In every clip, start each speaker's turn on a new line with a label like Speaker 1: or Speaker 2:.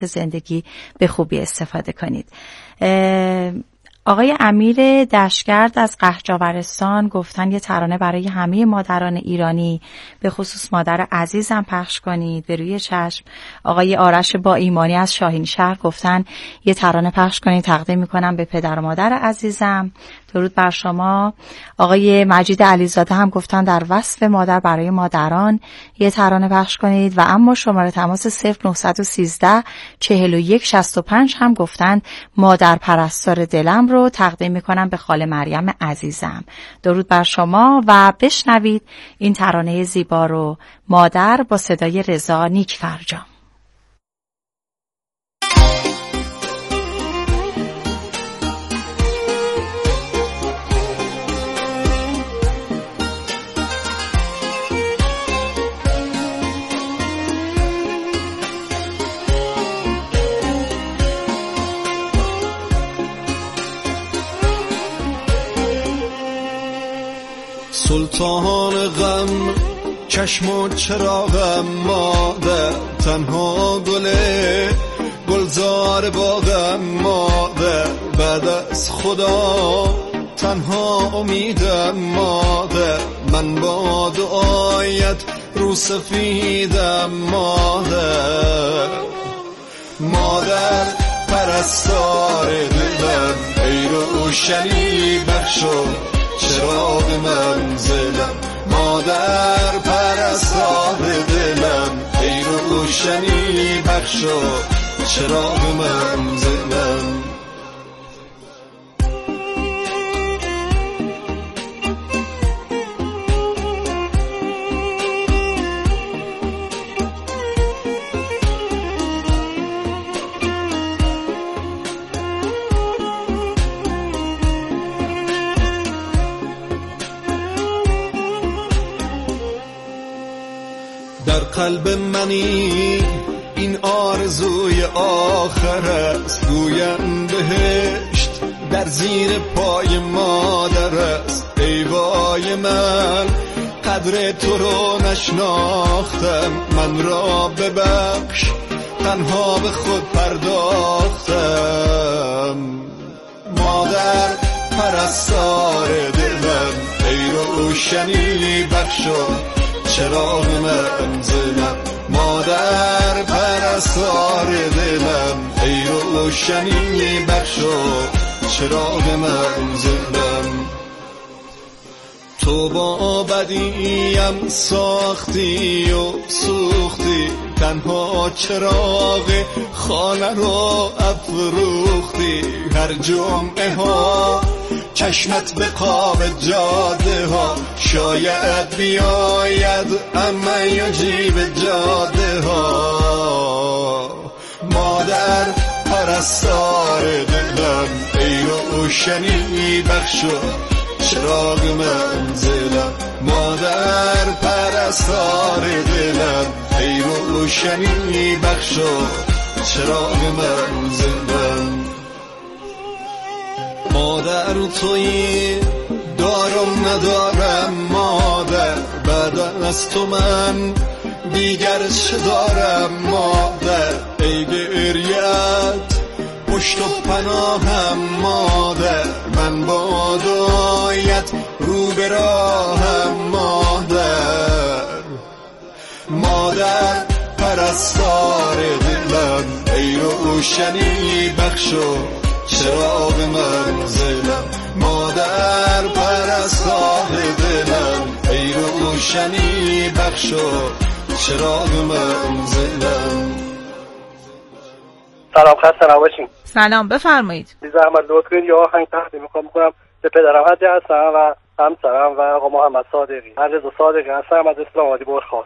Speaker 1: زندگی به خوبی استفاده کنید. آقای امیر دشگرد از قحجاورستان گفتن یه ترانه برای همه مادران ایرانی به خصوص مادر عزیزم پخش کنید به روی چشم. آقای آرش با ایمانی از شاهین شهر گفتن یه ترانه پخش کنید تقدیم میکنم به پدر و مادر عزیزم. درود بر شما. آقای مجید علیزاده هم گفتن در وصف مادر برای مادران یه ترانه پخش کنید و اما شماره تماس 0913 41 65 هم گفتن مادر پرستار دلم رو تقدیم میکنم به خاله مریم عزیزم. درود بر شما و بشنوید این ترانه زیبا رو، مادر، با صدای رضا نیکفرجام.
Speaker 2: سلطان غم چشم و چراغم، مادر تنها گلزار باغم، مادر بعد از خدا تنها امیدم، مادر من با دعایت رو سفیدم، مادر پرستار دلم، ای روشنی بخشو چراغ منزلم، مادر پرستار دلم، ای روشنی بخشو چراغ منزلم. در قلب منی این آرزوی آخر است، گویم بهشت در زیر پای مادر است. ای وای من قدر تو رو نشناختم، من را ببخش تنها به خود پرداختم، مادر پرستار دلم، ای روشنی بخشو چراغ منزلم، مادر پرستار دلم، ای روشنی بخشو چراغ منزلم. تو با بدیم ساختی و سوختی، تنها چراغ خانه رو افروختی، هر جمعه ها چشمت به قاب جاده ها، شاید بیاید اما یجیب جاده ها، مادر پرستار دلم، ای روشنی بخشو چراغ منزلم، مادر پرستار دلم، ای روشنی بخشو چراغ منزلم. مادر تویی دارم ندارم، مادر بعد از تو من دیگر چه دارم، مادر ای گریت پشت و پناهم، مادر من با دعایت رو به راهم، مادر پرستار دلم، ای روشنی بخشو چراغ منزلم، مادر پرستار دلم، ای روشنی بخشو چراغ منزلم.
Speaker 3: سلام، خسته نباشین.
Speaker 1: سلام، بفرمایید.
Speaker 3: بی زحمت لطف کنید یه آهنگ تقدیم میکنم به پدرم حجی هستم و همسرم و آقا محمد صادقی. عزیز صادقی هستم از اسلام آبادی برخاست.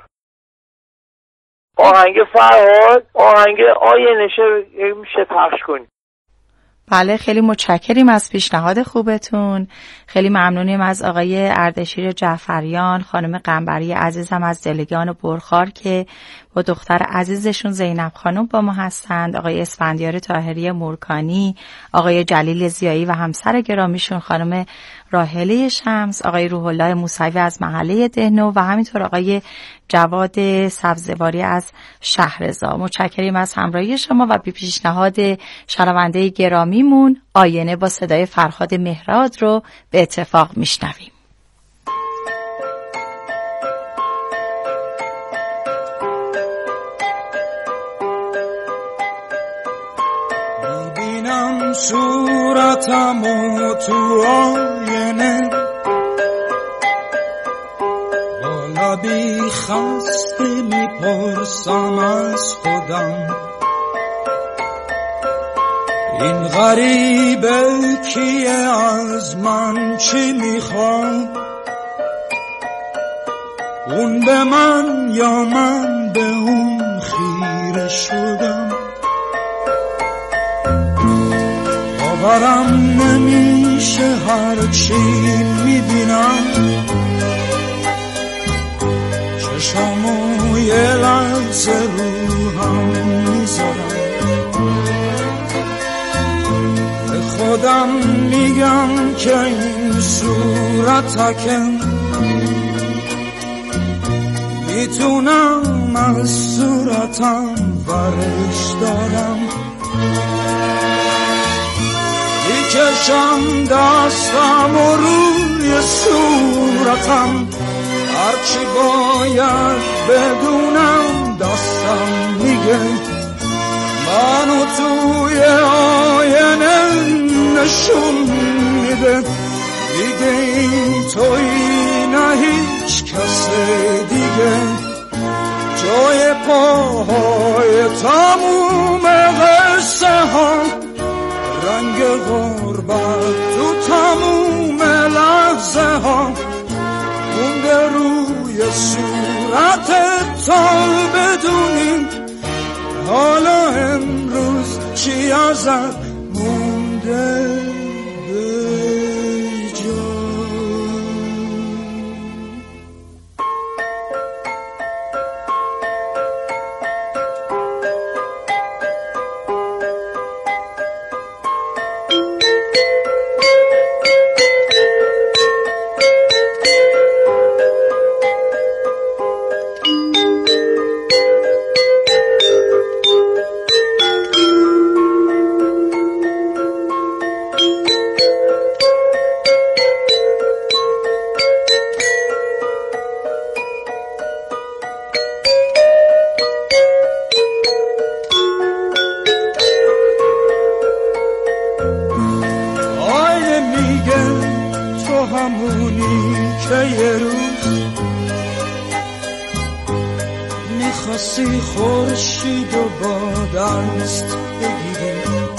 Speaker 3: آهنگ فرهاد، آهنگ آینشه میشه پخش کنید.
Speaker 1: بله، خیلی متشکریم از پیشنهاد خوبتون. خیلی ممنونیم از آقای اردشیر جعفریان، خانم قنبری عزیزم از دلگان برخار که با دختر عزیزشون زینب خانم با ما هستند، آقای اسفندیار طاهری مورکانی، آقای جلیل زیایی و همسر گرامیشون خانم راحله شمس، آقای روح الله موسوی از محله دهنو و همینطور آقای جواد سبزواری از شهرضا. متشکریم از همراهی شما و بی پیشنهاد شنونده گرامیمون آینه با صدای فرهاد مهراد رو به اتفاق میشنویم.
Speaker 4: میبینم صورتم و تو آینه با لبی خسته میپرسم از خودم این غریبه کیه، از من چی میخواد، اون به من یا من به اون خیره شدم. باورم نمیشه هرچی میبینم، چشامو یه لحظه رو هم میذارم، به خودم میگم که این صورتکم میتونم از صورتم برش دارم، میکشم دستم و روی صورتم، هرچی باید بدونم دستم میگه، منو توی آینه نشون میده، دیگه این تویی نه هیچ کس دیگه، جای پاهای تموم قصه ها، رنگ غربت تو تموم لحظه ها، مونده روی صورتت تا بدونیم حالا امروز چی ازت مونده به جا. میخواستی خورشید و با دست بگیری،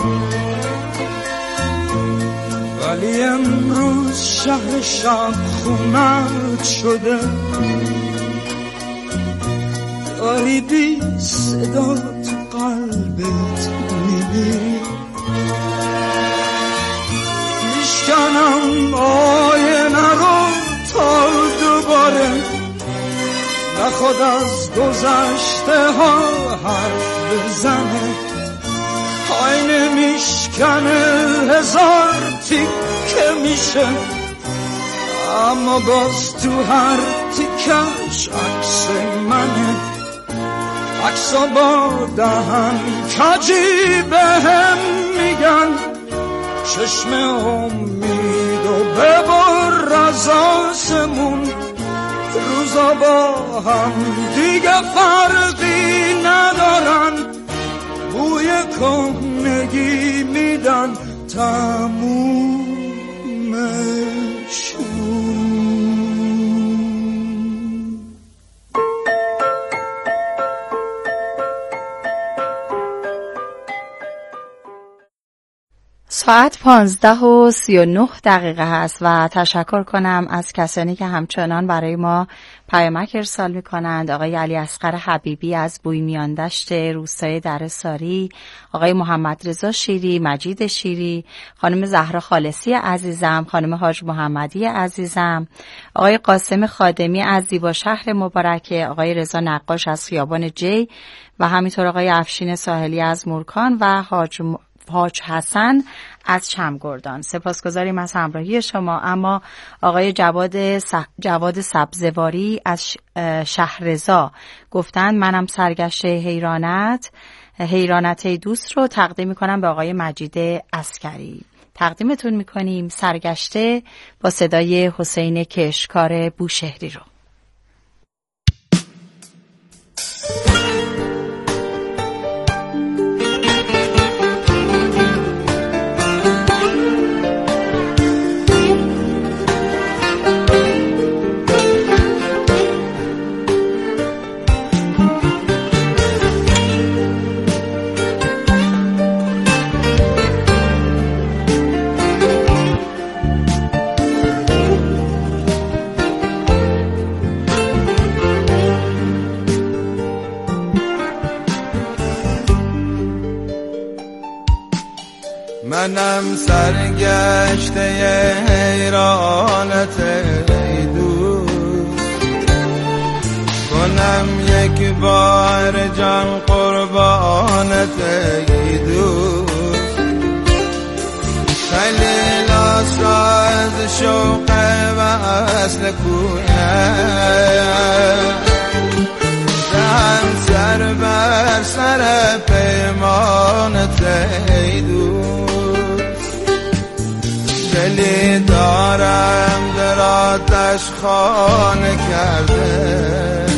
Speaker 4: ولی امروز شهر شب خونت شده، داری بی صدا تو قلبت میمیری، میشکنم آینه رو تا دوباره نخواد از گذشته ها حرف بزنه، آینه میشکنه هزار تیکه میشه، اما باز تو هر تیکش عکس منه، عکسا با دهن کجی بهم میگن چشم امید و ببر از آسمون، روزا با هم دیگه فرقی ندارن، بوی کهنگی میدن تمومشون.
Speaker 1: ساعت 15:39 هست و تشکر کنم از کسانی که همچنان برای ما پیامک ارسال می کنند. آقای علی اصغر حبیبی از بویمیاندشت روستای درساری، آقای محمد رضا شیری، مجید شیری، خانم زهرا خالصی عزیزم، خانم حاج محمدی عزیزم، آقای قاسم خادمی از زیبا شهر مبارکه، آقای رضا نقاش از خیابان جی و همینطور آقای افشین ساحلی از مورکان و حاج حسن از چمگردان. سپاسگزاریم از همراهی شما. اما آقای جواد سبزواری از شهرزا گفتند منم سرگشته حیرانت دوست رو تقدیم میکنم به آقای مجید عسکری. تقدیمتون میکنیم سرگشته با صدای حسین کشکار بوشهری رو.
Speaker 2: منم سرگشته حیرانت ای دوست، کنم یک بار جان قربانت ای دوست. خلیل آساز شوق وصل کویت، دهم سر بر سر پیمانت ای دوست. دلی دارم در آتش خانه کرده،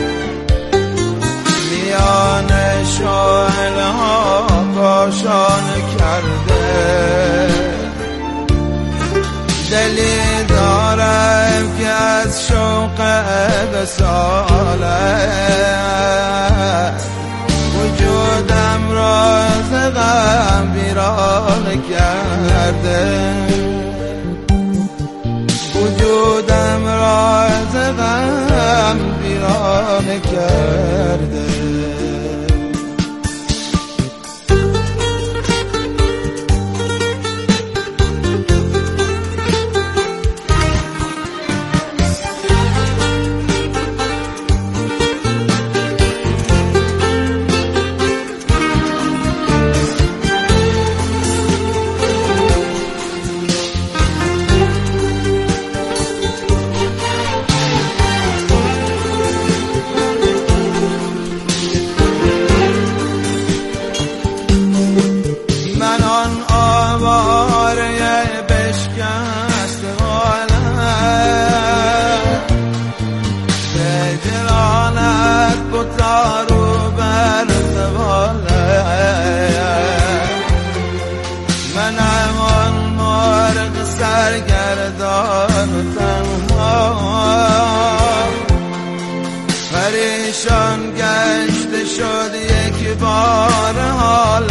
Speaker 2: میان شعله ها کاشانه کرده. دلی دارم که از شوق وصالت وجودم را ز غم ویرانه کرده، وجودم را ز غم ویرانه کرده. پریشان گشته شد یک بار حالم،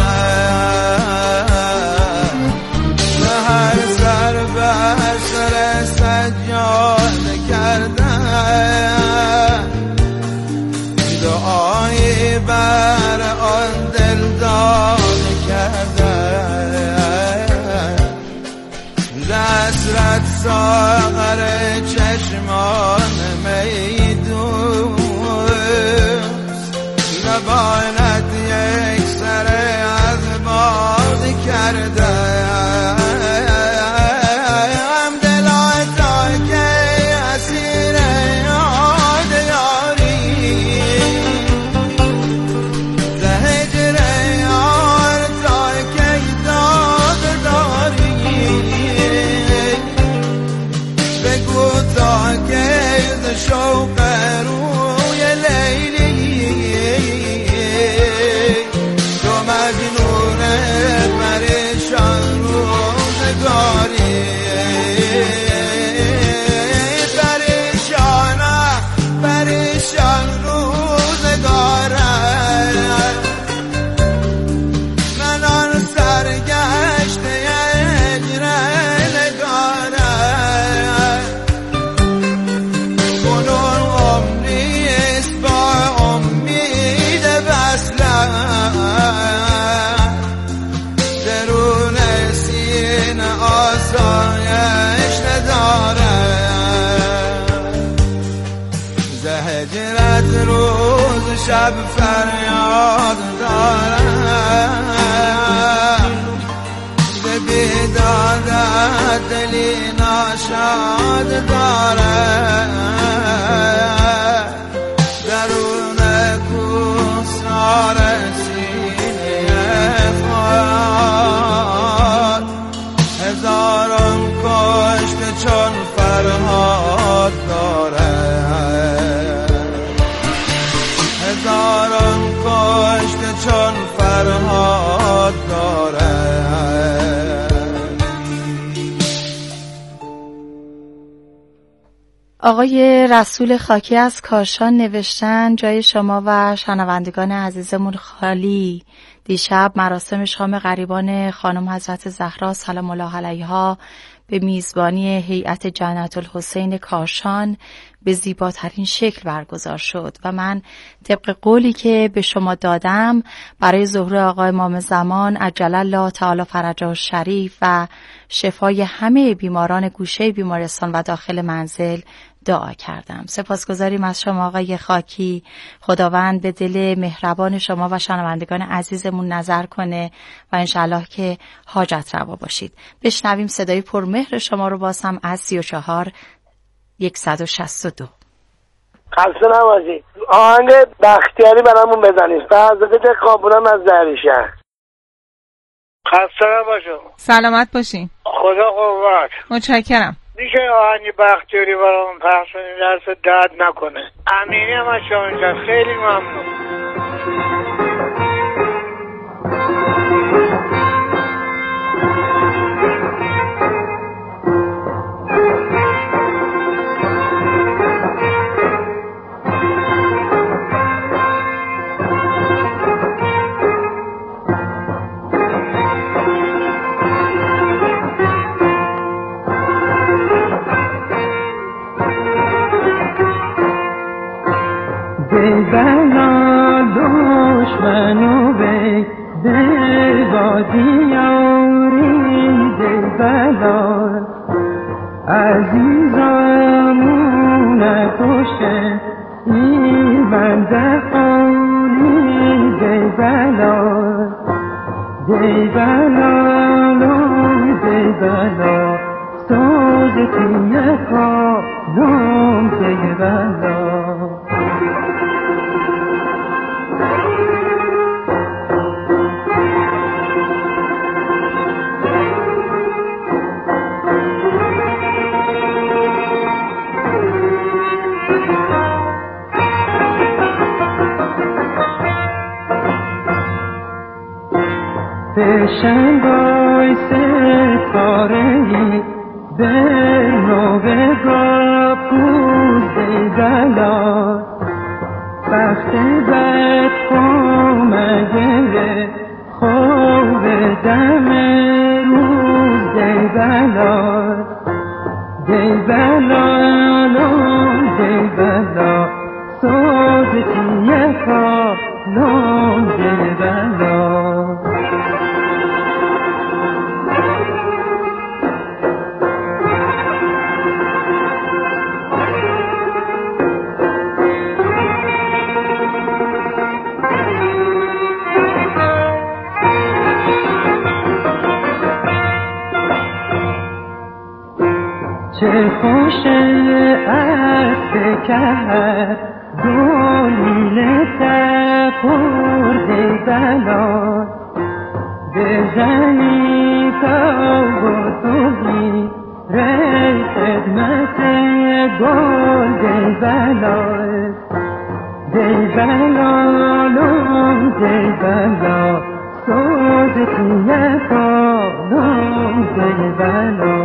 Speaker 2: به هر سر بر سر سجاده کردم، دعایی بر آن دل داده کردم. حسرت ساغر چشمان میدوست، لبانت یک سر از باد کردم. دلتا که اسیر یاد یاری، زهجر یار تا که داد داری. بگو لب فریاد دارم به بیدادت دلی ناشاد دارم درون کوسار سینه خود هزاران کشته چون فرهاد دارم هزاران کشته چون فرهاد دارم.
Speaker 1: آقای رسول خاکی از کاشان نوشتن جای شما و شنوندگان عزیزمون خالی. دیشب مراسم شام غریبان خانم حضرت زهرا سلام الله علیها به میزبانی هیئت جنت الحسین کاشان به زیباترین شکل برگزار شد و من طبق قولی که به شما دادم برای ظهور آقا امام زمان عجل الله تعالی فرجه الشریف و شفای همه بیماران گوشه بیمارستان و داخل منزل دعا کردم. سپاسگزاریم از شما آقای خاکی. خداوند به دل مهربان شما و شنوندگان عزیزمون نظر کنه و انشالله که حاجت روا باشید. بشنویم صدای پرمهر شما رو بازم از 34162.
Speaker 5: خسته نباشید. آهنگ بختیاری برامون بزنید. به حضرت قابونم از دریشهر.
Speaker 3: خسته نباشم.
Speaker 6: سلامت باشین.
Speaker 3: خدا قوت.
Speaker 6: متشکرم.
Speaker 3: میشه آهنگ بختیاری برامون پخش کنید درست درد نکنه. امینی هم از شما خیلی ممنون.
Speaker 7: بنا دشمنو به دیاری بلا عزیزامون کشه این بنده خالی بلا سوزتیه خانم بلا شنگای ستارهی به نوه گاپوز بلا بخت بد خامگه خوب دم روز بلا سوزتیه خانم بلا چه خوشه از کرد دلیل تپرد بلا بزنی تا بطوری ری خدمت گل بلا سوزتیه خانم بلا.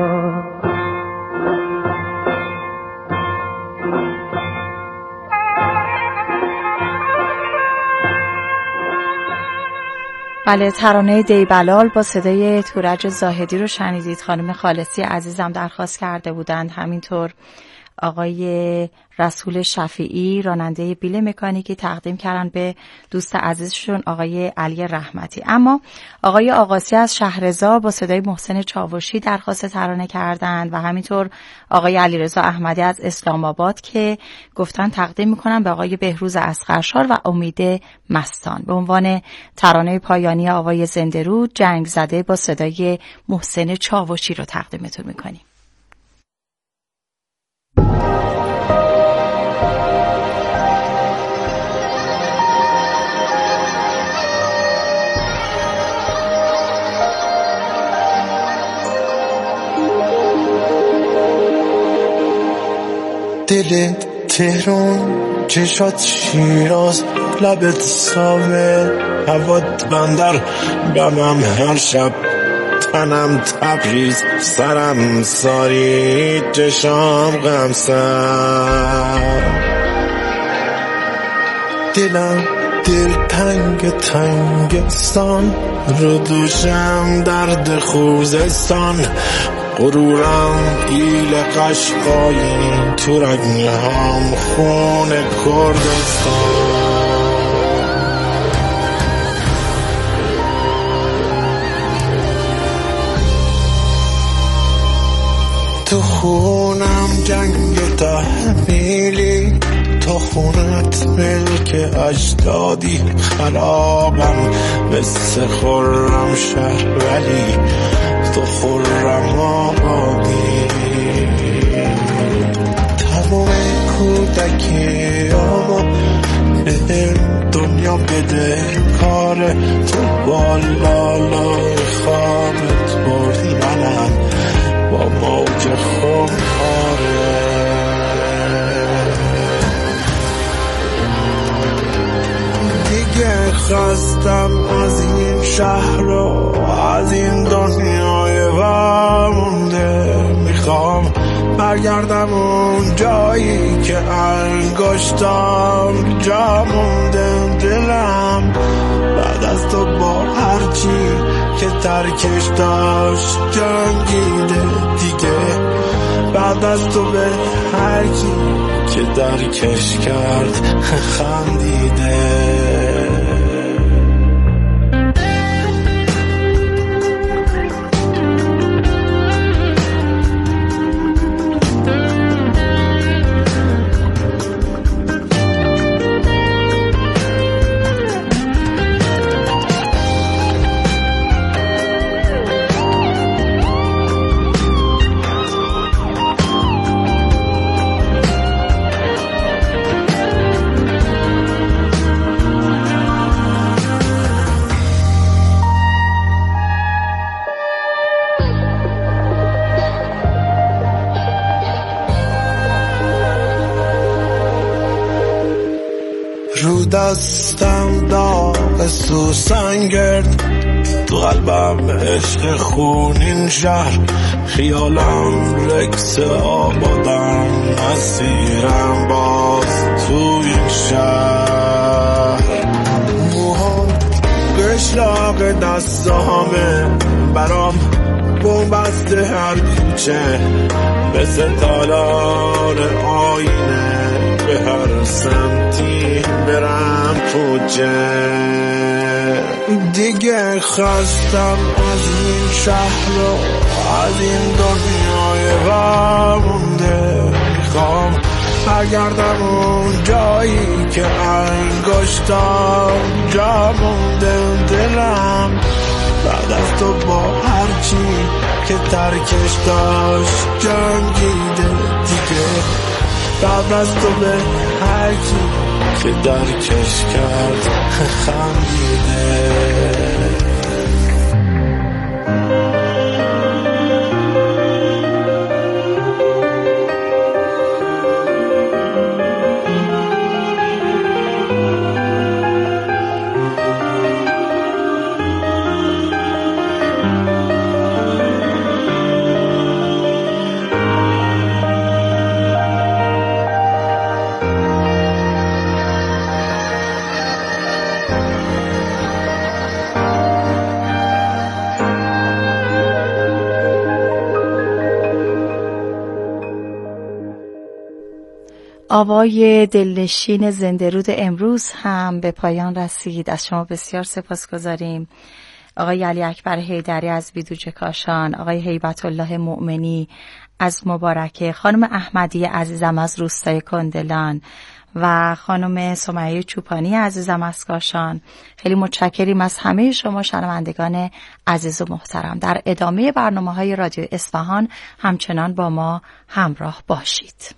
Speaker 1: بله، ترانه دیبلال با صدای تورج زاهدی رو شنیدید. خانم خالصی عزیزم درخواست کرده بودند. همینطور آقای رسول شفیعی راننده بیل مکانیکی تقدیم کردن به دوست عزیزشون آقای علی رحمتی. اما آقای آقاسی از شهرضا با صدای محسن چاوشی درخواست ترانه کردند و همینطور آقای علیرضا احمدی از اسلام آباد که گفتن تقدیم میکنن به آقای بهروز اصغرشار و امید مستان به عنوان ترانه پایانی آقای زنده‌رود جنگ زده با صدای محسن چاوشی رو تقدیمتون میکنیم.
Speaker 8: دل تهران چشات شیراز لبت ساحل هوات بندر بمم هر شب تنم تبریز سرم ساری چشام غمسر دلم دل تنگستان رو دوشم درد خوزستان غرورم ایل قشقایی تو رگنهم خون کردستان تو خونم جنگ تحمیلی تو خونت ملک اجدادی خرابم مثل خرم شهر ولی تو خرم آبادی تمام کودکی آما به دنیا بده کاره تو بالالای خوابت بردی منم با موج خماره دیگه خواستم از این شهر و از این دنیای وامونده میخوام برگردم اون جایی که انگشتام جا مونده دلم بعد از تو با هرچی که ترکش داشت جنگیده دیگه بعد از تو به هرکی که درکش کرد خندیده رو دستم داغ سوسن گرد تو قلبم عشق خونین شهر خیالم رکس آبادم مسیرم باز تو این شهر موها قشلاق دستامه برام بومبست هر کوچه مثل تالار آینه به هر سمتی برم کوچه دیگه خواستم از این شهر و از این دنیای وامونده میخوام برگردم اون جایی که انگشتام جا مونده دلم بعد از تو با هرچی که ترکش داشت جنگیده دیگه بعد از تو به هرکی که درکش کرد خندیده
Speaker 1: آوای دلنشین زنده-رود امروز هم به پایان رسید. از شما بسیار سپاسگزاریم. آقای علی اکبر حیدری از بیدوجه کاشان، آقای هیبت الله مؤمنی از مبارکه، خانم احمدی عزیزم از روستای کندلان و خانم سمیه چوپانی عزیزم از کاشان. خیلی متشکریم از همه شما شنوندگان عزیز و محترم. در ادامه برنامه‌های رادیو اصفهان همچنان با ما همراه باشید.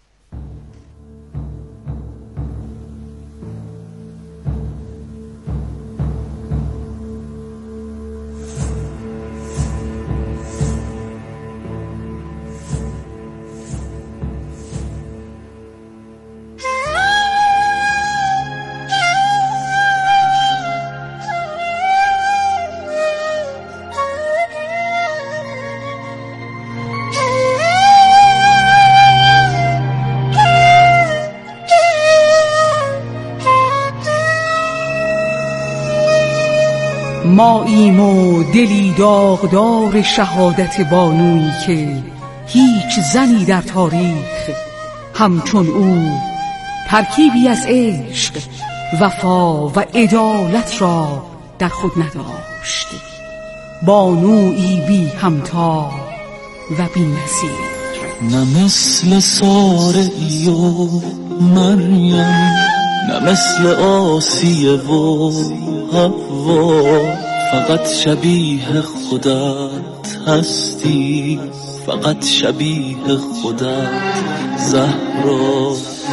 Speaker 9: ماییم و دلی داغدار شهادت بانویی که هیچ زنی در تاریخ همچون او ترکیبی از عشق، وفا و عدالت را در خود نداشت. بانویی بی همتا و بی نظیر،
Speaker 10: نه مثل سارعی و مریم، نه مثل آسیه و حوا، فقط شبیه خودت هستی، فقط شبیه خودت زهرا.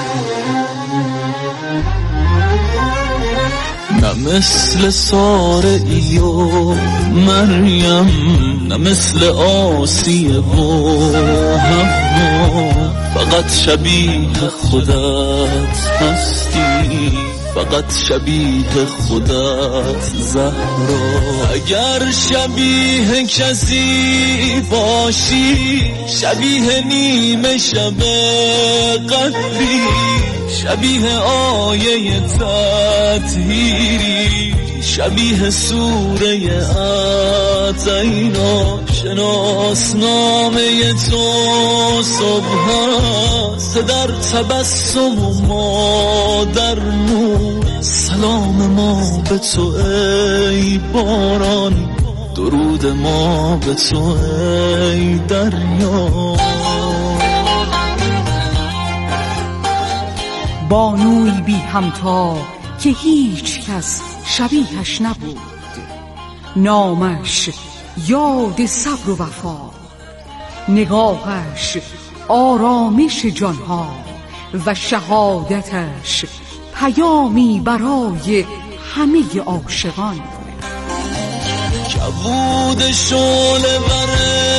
Speaker 10: نه مثل سارعی و مریم، نه مثل آسیه و حوا، فقط شبیه خودت هستی، فقط شبیه خودت زهرا. اگر شبیه کسی باشی، شبیه نیمه شب قدری، شبیه آیه تطهیری، شبیه سوره اعطینا. شناسنامه تو صبح است در تبسم و ما در نور. سلام ما به تو ای باران، درود ما به تو ای دریا.
Speaker 9: بانوی بی همتا که هیچ کس شبیهش نبود، نامش یاد صبر و وفا، نگاهش آرامش جانها و شهادتش پیامی برای همه عاشقان.
Speaker 10: کبود شعله ور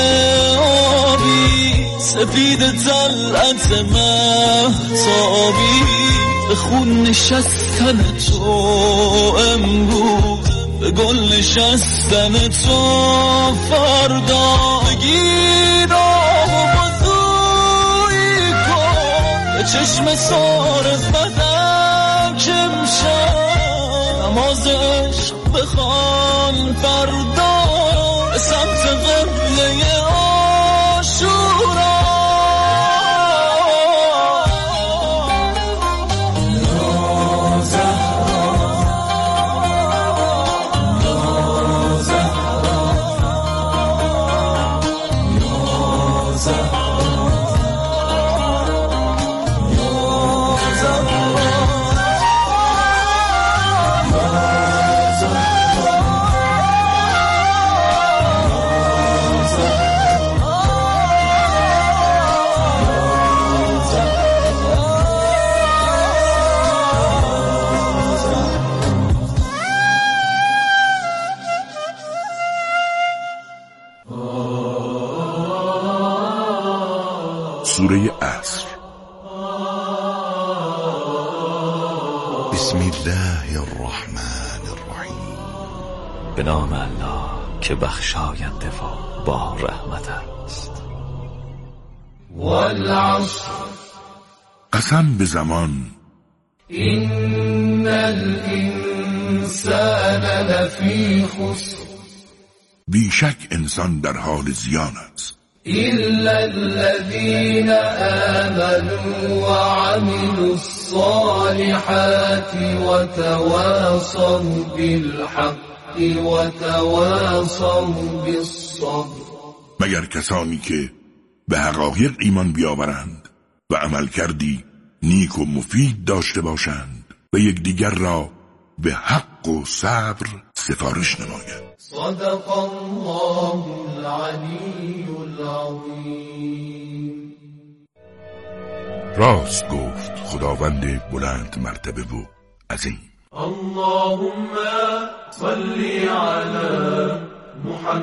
Speaker 10: آبی، سفید طلعت مهتابی، به خون نشستن تو امروز، به گل نشستن تو فردا. بگیر آب و بازویی کن به چشم صارفتم که امشب نماز عشق بخوان فردا به سمت قبله عاشورا.
Speaker 11: سوره عصر. بسم الله الرحمن الرحیم.
Speaker 12: به نام الله که بخشاینده و با رحمت است.
Speaker 2: والعصر.
Speaker 11: قسم به زمان.
Speaker 2: این الانسان لفی خسر.
Speaker 11: بیشک انسان در حال زیان است.
Speaker 10: إلا الذين آمنوا وعملوا الصالحات وتواصوا بالحق وتواصوا بالصبر.
Speaker 11: مگر کسانی که به حقایق ایمان بیاورند و عمل کردی نیک و مفید داشته باشند و یکدیگر را به حق و صبر سفارش نمایند.
Speaker 10: صدق الله العلی العظیم.
Speaker 11: راست گفت خداوند بلند مرتبه و عظیم.
Speaker 10: اللهم صل علی محمد